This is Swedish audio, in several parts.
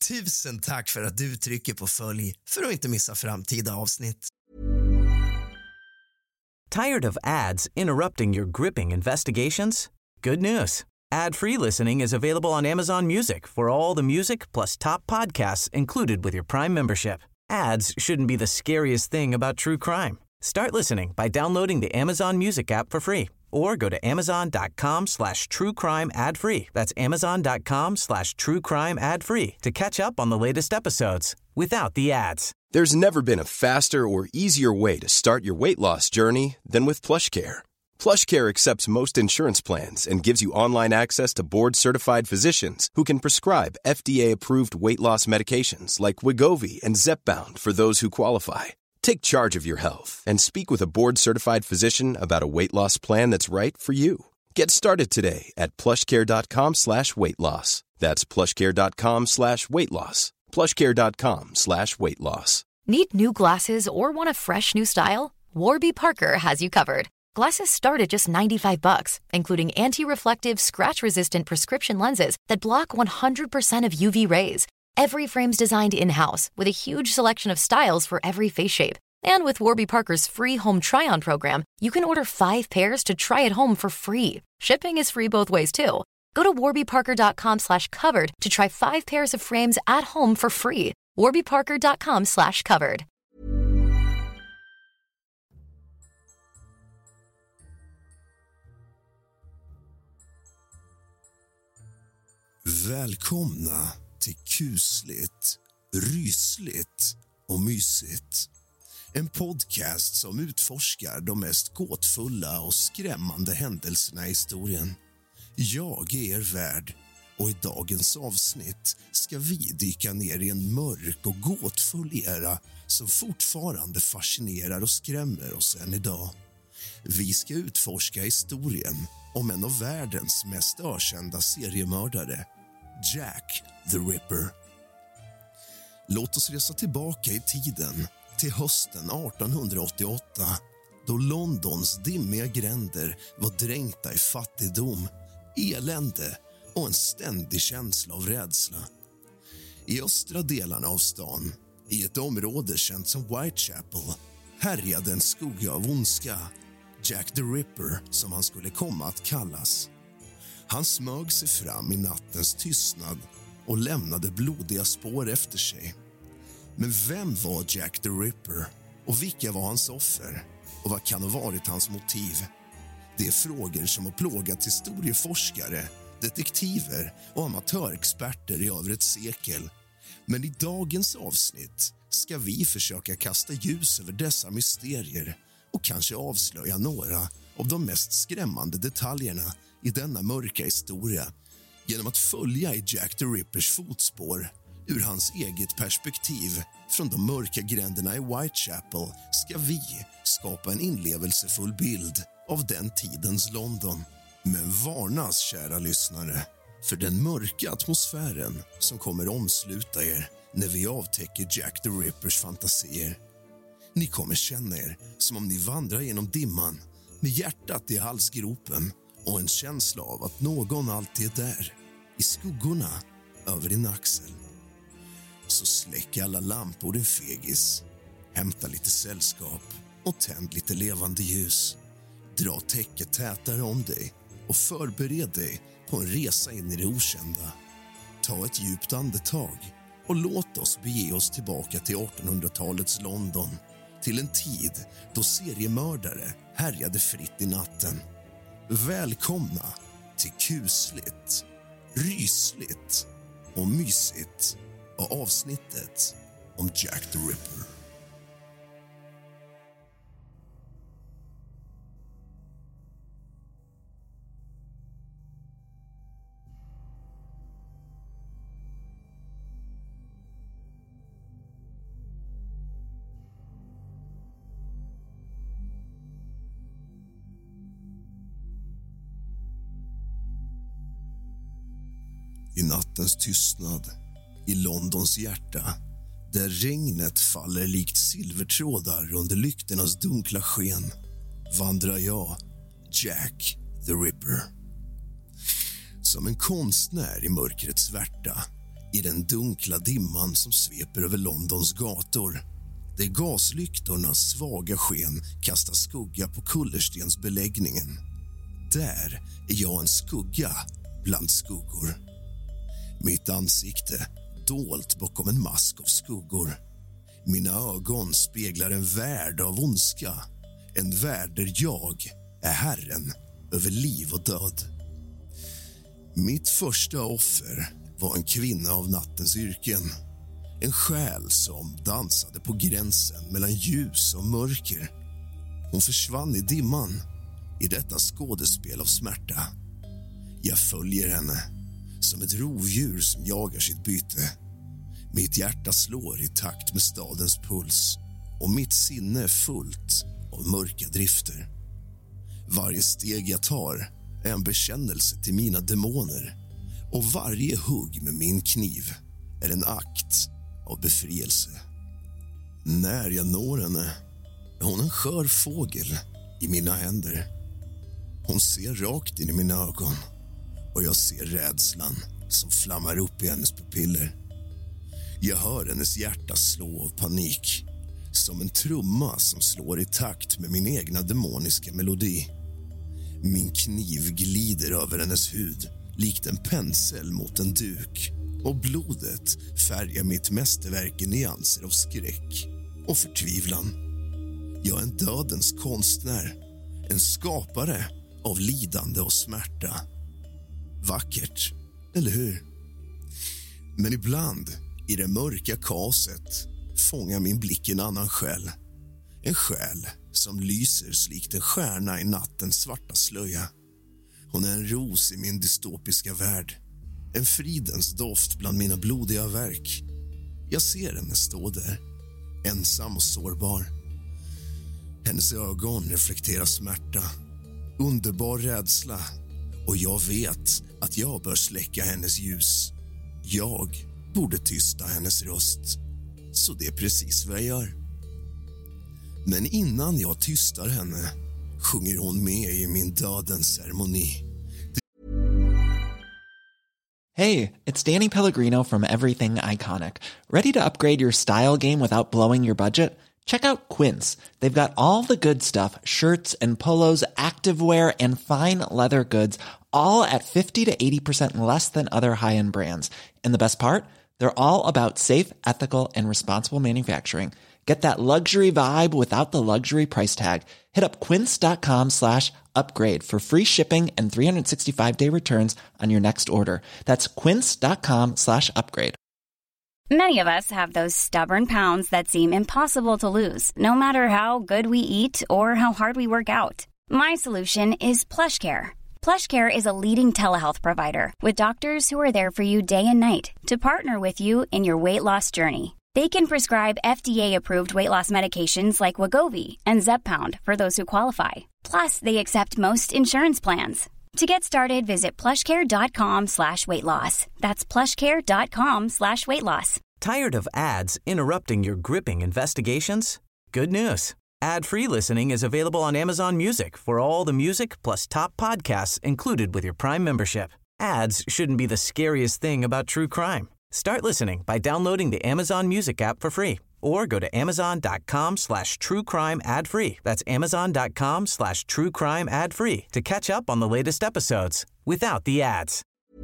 Tusen tack för att du trycker på följ för att inte missa framtida avsnitt. Tired of ads interrupting your gripping investigations? Good news. Ad-free listening is available on Amazon Music for all the music plus top podcasts included with your Prime membership. Ads shouldn't be the scariest thing about true crime. Start listening by downloading the Amazon Music app for free or go to amazon.com/truecrime ad-free. That's amazon.com/truecrime ad-free to catch up on the latest episodes without the ads. There's never been a faster or easier way to start your weight loss journey than with PlushCare. PlushCare accepts most insurance plans and gives you online access to board-certified physicians who can prescribe FDA-approved weight loss medications like Wegovy and Zepbound for those who qualify. Take charge of your health and speak with a board-certified physician about a weight loss plan that's right for you. Get started today at plushcare.com/weight loss. That's plushcare.com/weight loss. plushcare.com/weight loss. Need new glasses or want a fresh new style? Warby Parker has you covered. Glasses start at just $95, including anti-reflective, scratch-resistant prescription lenses that block 100% of UV rays. Every frame's designed in-house with a huge selection of styles for every face shape. And with Warby Parker's free home try-on program, you can order 5 pairs to try at home for free. Shipping is free both ways too. Go to warbyparker.com/covered to try 5 pairs of frames at home for free. warbyparker.com/covered. Välkomna till kusligt, rysligt och mysigt. En podcast som utforskar de mest gåtfulla och skrämmande händelserna i historien. Jag är er värd och i dagens avsnitt ska vi dyka ner i en mörk och gåtfull era som fortfarande fascinerar och skrämmer oss än idag. Vi ska utforska historien om en av världens mest ökända seriemördare, Jack the Ripper. Låt oss resa tillbaka i tiden till hösten 1888 då Londons dimmiga gränder var dränkta i fattigdom, elände och en ständig känsla av rädsla. I östra delarna av stan, i ett område känt som Whitechapel, härjade en skugga av ondska, Jack the Ripper som han skulle komma att kallas. Han smög sig fram i nattens tystnad och lämnade blodiga spår efter sig. Men vem var Jack the Ripper och vilka var hans offer och vad kan ha varit hans motiv? Det är frågor som har plågat historieforskare, detektiver och amatörexperter i över ett sekel. Men i dagens avsnitt ska vi försöka kasta ljus över dessa mysterier och kanske avslöja några av de mest skrämmande detaljerna i denna mörka historia genom att följa i Jack the Rippers fotspår ur hans eget perspektiv. Från de mörka gränderna i Whitechapel ska vi skapa en inlevelsefull bild av den tidens London. Men varnas, kära lyssnare, för den mörka atmosfären som kommer omsluta er när vi avtäcker Jack the Rippers fantasier. Ni kommer känna er som om ni vandrar genom dimman med hjärtat i halsgropen och en känsla av att någon alltid är där, i skuggorna över din axel. Så släck alla lampor, din fegis. Hämta lite sällskap och tänd lite levande ljus. Dra täcket tätare om dig och förbered dig på en resa in i det okända. Ta ett djupt andetag och låt oss bege oss tillbaka till 1800-talets London. Till en tid då seriemördare härjade fritt i natten. Välkomna till kusligt, rysligt och mysigt och avsnittet om Jack the Ripper. I nattens tystnad, i Londons hjärta, där regnet faller likt silvertrådar under lyktornas dunkla sken, vandrar jag, Jack the Ripper. Som en konstnär i mörkrets svärta, i den dunkla dimman som sveper över Londons gator, där gaslyktornas svaga sken kastar skugga på kullerstensbeläggningen. Där är jag en skugga bland skuggor. Mitt ansikte dolt bakom en mask av skuggor. Mina ögon speglar en värld av ondska. En värld där jag är herren över liv och död. Mitt första offer var en kvinna av nattens yrken. En själ som dansade på gränsen mellan ljus och mörker. Hon försvann i dimman i detta skådespel av smärta. Jag följer henne som ett rovdjur som jagar sitt byte. Mitt hjärta slår i takt med stadens puls och mitt sinne är fullt av mörka drifter. Varje steg jag tar är en bekännelse till mina demoner och varje hugg med min kniv är en akt av befrielse. När jag når henne är hon en skör fågel i mina händer. Hon ser rakt in i mina ögon och jag ser rädslan som flammar upp i hennes pupiller. Jag hör hennes hjärta slå av panik, som en trumma som slår i takt med min egna demoniska melodi. Min kniv glider över hennes hud likt en pensel mot en duk och blodet färgar mitt mästerverk i nyanser av skräck och förtvivlan. Jag är en dödens konstnär, en skapare av lidande och smärta. Vackert, eller hur? Men ibland, i det mörka kaoset, fångar min blick en annan själ. En själ som lyser slikt en stjärna i nattens svarta slöja. Hon är en ros i min dystopiska värld. En fridens doft bland mina blodiga verk. Jag ser henne stå där, ensam och sårbar. Hennes ögon reflekterar smärta, underbar rädsla, och jag vet att jag bör släcka hennes ljus. Jag borde tysta hennes röst, så det är precis vad jag gör. Men innan jag tystar henne sjunger hon med i min dödens ceremoni. Hey, it's Danny Pellegrino from Everything Iconic. Ready to upgrade your style game without blowing your budget? Check out Quince. They've got all the good stuff, shirts and polos, activewear and fine leather goods, all at 50 to 80% less than other high-end brands. And the best part? They're all about safe, ethical, and responsible manufacturing. Get that luxury vibe without the luxury price tag. Hit up quince.com/upgrade for free shipping and 365-day returns on your next order. That's quince.com/upgrade. Many of us have those stubborn pounds that seem impossible to lose, no matter how good we eat or how hard we work out. My solution is PlushCare. PlushCare is a leading telehealth provider with doctors who are there for you day and night to partner with you in your weight loss journey. They can prescribe FDA-approved weight loss medications like Wegovy and Zepbound for those who qualify. Plus, they accept most insurance plans. To get started, visit plushcare.com/weightloss. That's plushcare.com/weightloss. Tired of ads interrupting your gripping investigations? Good news. Ad-free listening is available on Amazon Music for all the music plus top podcasts included with your Prime membership. Ads shouldn't be the scariest thing about true crime. Start listening by downloading the Amazon Music app for free or go to amazon.com/truecrime ad-free. That's amazon.com/truecrime ad-free to catch up on the latest episodes without the ads.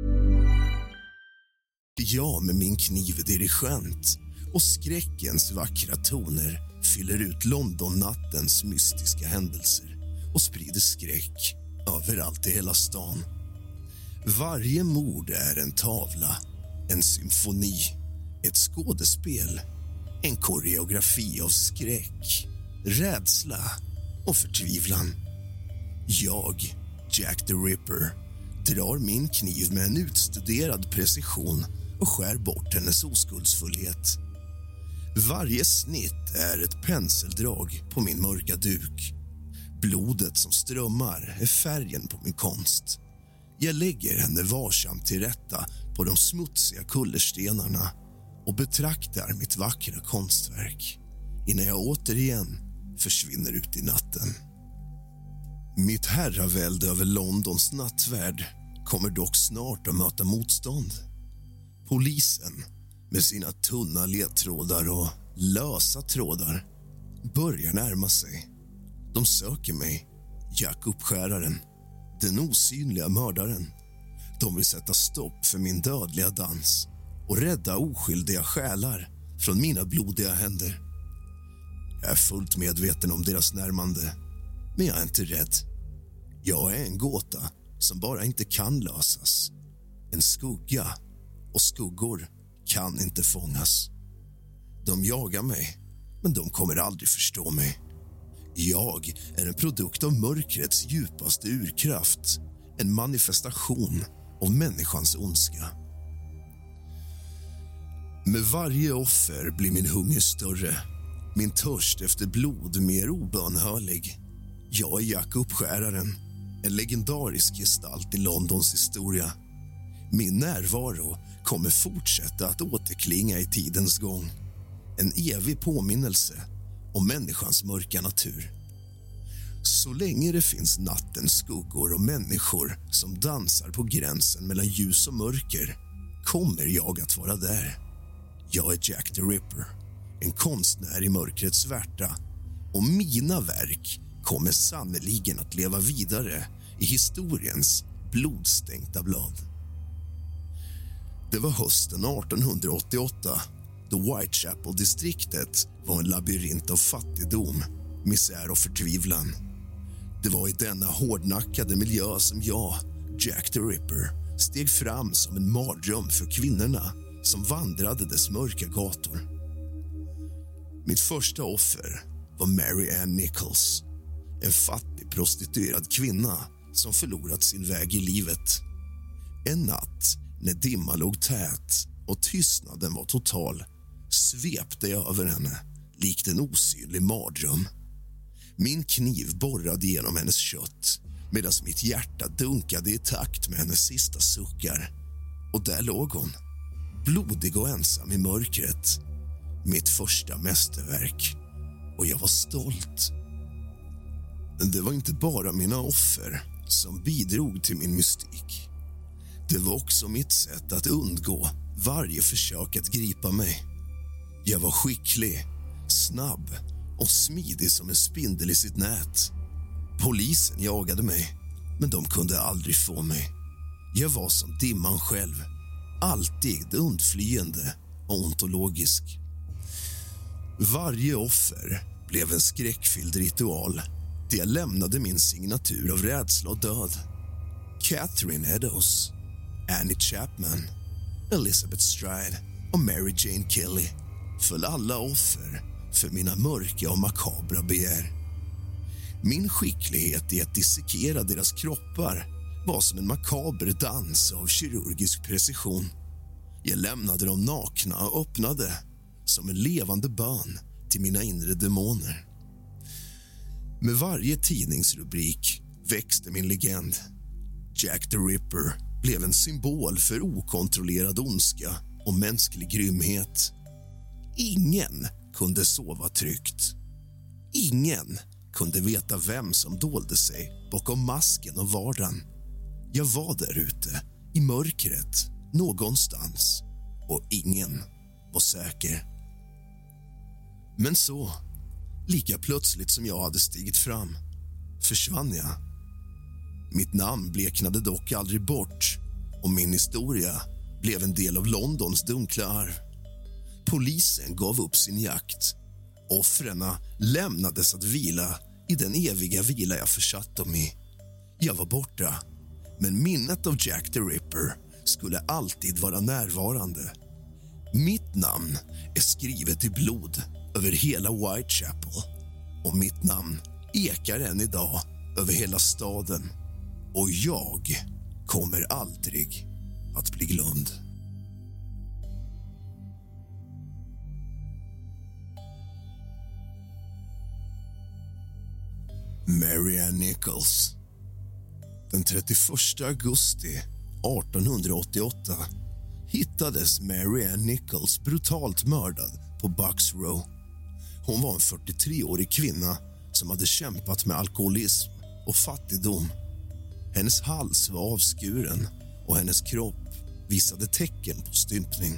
Jag med min kniv är dirigent och skräckens vackra toner fyller ut Londonnattens mystiska händelser och sprider skräck överallt i hela stan. Varje mord är en tavla, en symfoni, ett skådespel, en koreografi av skräck, rädsla och förtvivlan. Jag, Jack the Ripper, drar min kniv med en utstuderad precision och skär bort hennes oskuldsfullhet. Varje snitt är ett penseldrag på min mörka duk. Blodet som strömmar är färgen på min konst. Jag lägger henne varsamt till rätta på de smutsiga kullerstenarna och betraktar mitt vackra konstverk innan jag återigen försvinner ut i natten. Mitt herravälde över Londons nattvärld kommer dock snart att möta motstånd. Polisen med sina tunna ledtrådar och lösa trådar börjar närma sig. De söker mig, Jack Uppskäraren, den osynliga mördaren. De vill sätta stopp för min dödliga dans och rädda oskyldiga själar från mina blodiga händer. Jag är fullt medveten om deras närmande, men jag är inte rädd. Jag är en gåta som bara inte kan lösas. En skugga, och skuggor kan inte fångas. De jagar mig, men de kommer aldrig förstå mig. Jag är en produkt av mörkrets djupaste urkraft, en manifestation av människans ondska. Med varje offer blir min hunger större, min törst efter blod mer obönhörlig. Jag är Jack Uppskäraren, en legendarisk gestalt i Londons historia. Min närvaro kommer fortsätta att återklinga i tidens gång. En evig påminnelse om människans mörka natur. Så länge det finns nattens skuggor och människor som dansar på gränsen mellan ljus och mörker kommer jag att vara där. Jag är Jack the Ripper, en konstnär i mörkrets svärta, och mina verk kommer sannoliken att leva vidare i historiens blodstänkta blad. Det var hösten 1888 då Whitechapel-distriktet var en labyrint av fattigdom, misär och förtvivlan. Det var i denna hårdnackade miljö som jag, Jack the Ripper, steg fram som en mardröm för kvinnorna som vandrade dess mörka gator. Mitt första offer var Mary Ann Nichols, en fattig prostituerad kvinna som förlorat sin väg i livet. En natt när dimman låg tät och tystnaden var total svepte jag över henne likt en osynlig mardröm. Min kniv borrade genom hennes kött medan mitt hjärta dunkade i takt med hennes sista suckar. Och där låg hon, blodig och ensam i mörkret. Mitt första mästerverk. Och jag var stolt. Men det var inte bara mina offer som bidrog till min mystik. Det var också mitt sätt att undgå varje försök att gripa mig. Jag var skicklig, snabb och smidig som en spindel i sitt nät. Polisen jagade mig, men de kunde aldrig få mig. Jag var som dimman själv, alltid undflyende och ontologisk. Varje offer blev en skräckfylld ritual där jag lämnade min signatur av rädsla och död. Catherine Eddowes, Annie Chapman, Elizabeth Stride och Mary Jane Kelly föll alla offer för mina mörka och makabra begär. Min skicklighet i att dissekera deras kroppar var som en makaber dans av kirurgisk precision. Jag lämnade dem nakna och öppnade som en levande bön till mina inre demoner. Med varje tidningsrubrik växte min legend. Jack the Ripper blev en symbol för okontrollerad ondska och mänsklig grymhet. Ingen kunde sova tryggt. Ingen kunde veta vem som dolde sig bakom masken och vardagen. Jag var där ute, i mörkret, någonstans, och ingen var säker. Men så, lika plötsligt som jag hade stigit fram, försvann jag. Mitt namn bleknade dock aldrig bort och min historia blev en del av Londons dunkla arv. Polisen gav upp sin jakt. Offren lämnades att vila i den eviga vila jag försatt dem i. Jag var borta, men minnet av Jack the Ripper skulle alltid vara närvarande. Mitt namn är skrivet i blod över hela Whitechapel och mitt namn ekar än idag över hela staden. Och jag kommer aldrig att bli glömd. Mary Ann Nichols. Den 31 augusti 1888 hittades Mary Ann Nichols brutalt mördad på Bucks Row. Hon var en 43-årig kvinna som hade kämpat med alkoholism och fattigdom. Hennes hals var avskuren och hennes kropp visade tecken på stympning.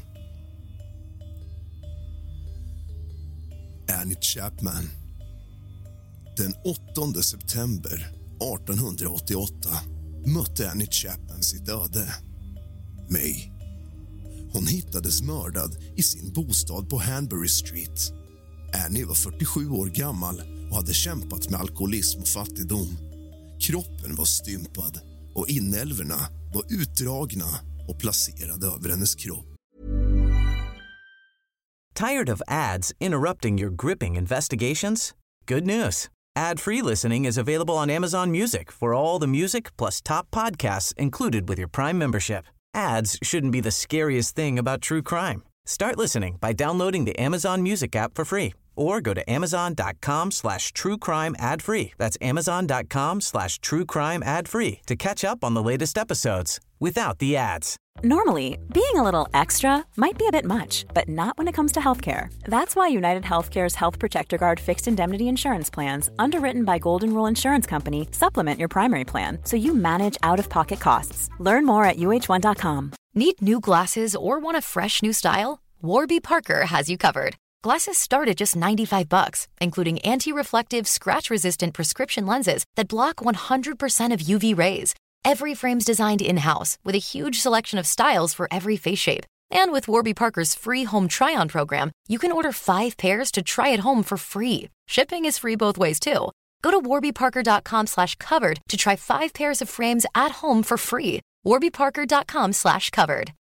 Annie Chapman. Den 8 september 1888 mötte Annie Chapman sitt öde. May. Hon hittades mördad i sin bostad på Hanbury Street. Annie var 47 år gammal och hade kämpat med alkoholism och fattigdom. Kroppen var stympad och inälvorna var utdragna och placerade över hennes kropp. Tired of ads interrupting your gripping investigations? Good news. Ad-free listening is available on Amazon Music for all the music plus top podcasts included with your Prime membership. Ads shouldn't be the scariest thing about true crime. Start listening by downloading the Amazon Music app for free or go to amazon.com/truecrime ad-free. That's amazon.com/truecrime ad-free to catch up on the latest episodes without the ads. Normally, being a little extra might be a bit much, but not when it comes to healthcare. That's why United Healthcare's Health Protector Guard fixed indemnity insurance plans, underwritten by Golden Rule Insurance Company, supplement your primary plan so you manage out-of-pocket costs. Learn more at uh1.com. Need new glasses or want a fresh new style? Warby Parker has you covered. Glasses start at just $95, including anti-reflective, scratch-resistant prescription lenses that block 100% of UV rays. Every frame's designed in-house with a huge selection of styles for every face shape. And with Warby Parker's free home try-on program, you can order 5 pairs to try at home for free. Shipping is free both ways too. Go to warbyparker.com/covered to try 5 pairs of frames at home for free. warbyparker.com/covered.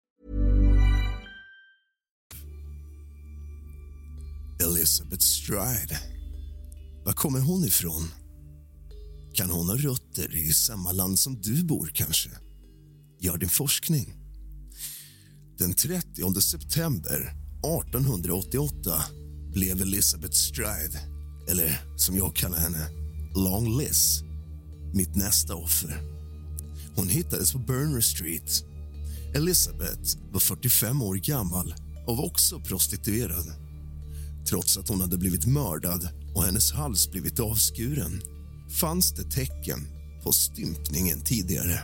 Elizabeth Stride. Var kommer hon ifrån? Kan hon ha rötter i samma land som du bor kanske? Gör din forskning. Den 30 september 1888 blev Elizabeth Stride, eller som jag kallar henne, Long Liz, mitt nästa offer. Hon hittades på Berners Street. Elizabeth var 45 år gammal och var också prostituerad. Trots att hon hade blivit mördad och hennes hals blivit avskuren fanns det tecken på stympningen tidigare.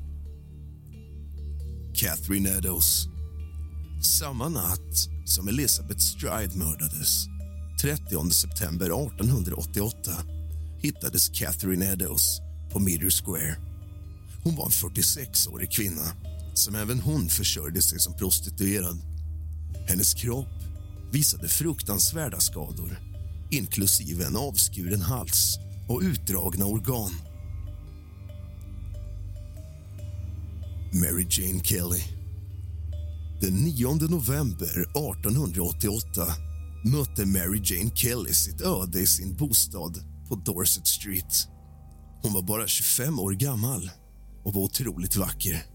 Catherine Eddowes. Samma natt som Elizabeth Stride mördades, 30 september 1888, hittades Catherine Eddowes på Meader Square. Hon var en 46-årig kvinna som även hon försörjde sig som prostituerad. Hennes kropp visade fruktansvärda skador, inklusive en avskuren hals och utdragna organ. Mary Jane Kelly. Den 9 november 1888 mötte Mary Jane Kelly sitt öde i sin bostad på Dorset Street. Hon var bara 25 år gammal och var otroligt vacker.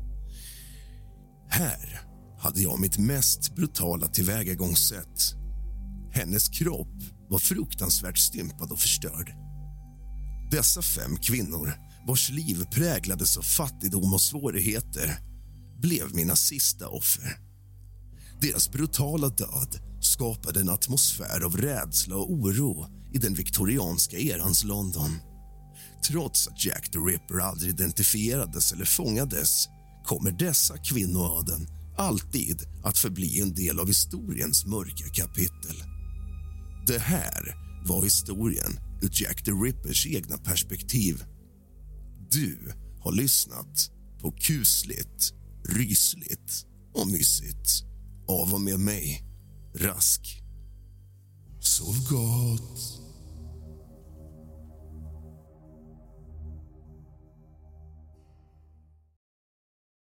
Här hade jag mitt mest brutala tillvägagångssätt. Hennes kropp var fruktansvärt stympad och förstörd. Dessa 5 kvinnor, vars liv präglades av fattigdom och svårigheter, blev mina sista offer. Deras brutala död skapade en atmosfär av rädsla och oro i den viktorianska erans London. Trots att Jack the Ripper aldrig identifierades eller fångades kommer dessa kvinnoöden alltid att förbli en del av historiens mörka kapitel. Det här var historien ur Jack the Rippers egna perspektiv. Du har lyssnat på Kusligt, Rysligt och Mysigt av och med mig, Rask. Sov gott.